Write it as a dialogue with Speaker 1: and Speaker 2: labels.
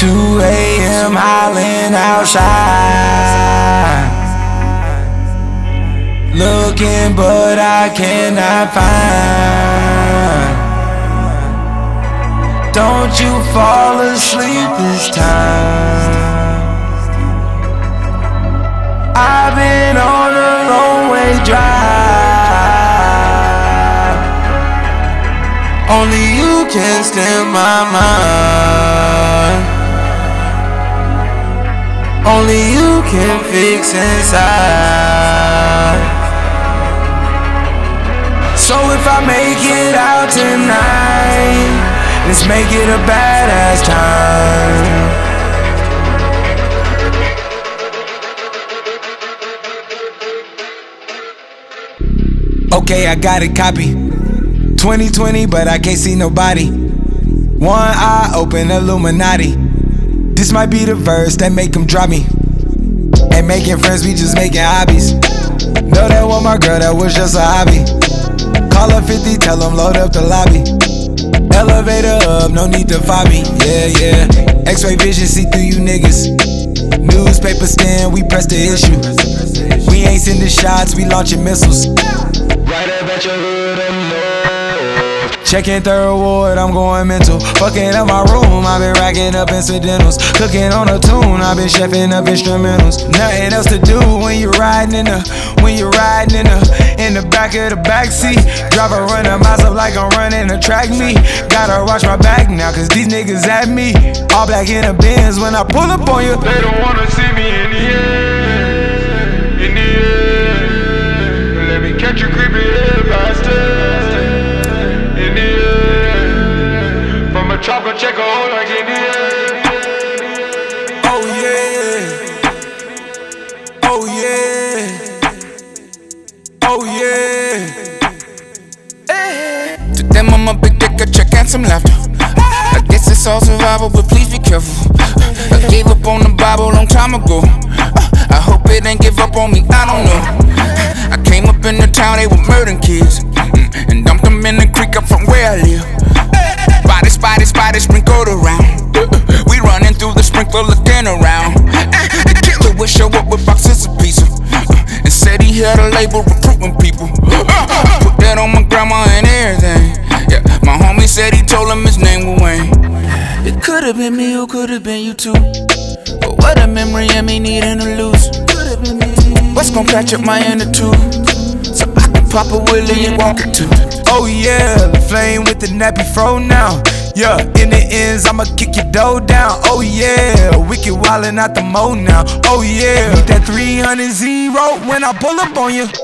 Speaker 1: 2 a.m. howling outside, looking but I cannot find. Don't you fall asleep this time. I've been on a long way drive. Only you can stand my mind. Only you can fix inside. So if I make it out tonight, let's make it a badass time. Okay, I got it copy. 2020, but I can't see nobody. One eye open, Illuminati. This might be the verse that make them drop me. Ain't making friends, we just making hobbies. Know that was my girl, that was just a hobby. Call her 50, tell them load up the lobby. Elevator up, no need to fight me. Yeah, yeah. X-ray vision, see through you niggas. Newspaper stand, we press the issue. We ain't sending shots, we launching missiles. Right up at your hood, I'm low. Checking third ward, I'm going mental. Fucking up my room, I've been racking up incidentals. Cooking on a tune, I've been chefing up instrumentals. Nothing else to do when you're riding in the back of the backseat. Driver running myself like I'm running a track meet. Gotta watch my back now, cause these niggas at me. All black in the Benz when I pull up on you.
Speaker 2: They don't wanna see me in the air, in the air. Let me catch you creeping here faster. In the air, from a chopper, check a hole like in the air.
Speaker 1: Oh yeah, oh yeah, oh yeah.
Speaker 3: To them I'm a big dick, a check and some laughter. I guess it's all survival, but please be careful. I gave up on the Bible long time ago. I hope it ain't give up on me, I don't know. I came up in the town, they were murdering kids, and dumped them in the creek up from where I live. Body sprinkled around. We running through the sprinkler looking around. The killer would show up with boxes of pizza, and said he had a label recruiting people. Put that on my grandma and everything. Yeah, my homie said he told him his name was Wayne. It could've been me or could've been you too, but what a memory of me needing to lose. What's gon' patch up my inner tube, so I can pop a willy and walk it too.
Speaker 1: Oh yeah, the flame with the nappy fro now. Yeah, in the ends, I'ma kick your dough down. Oh yeah, wicked wildin' out the mo now. Oh yeah, need that 300 0 when I pull up on you.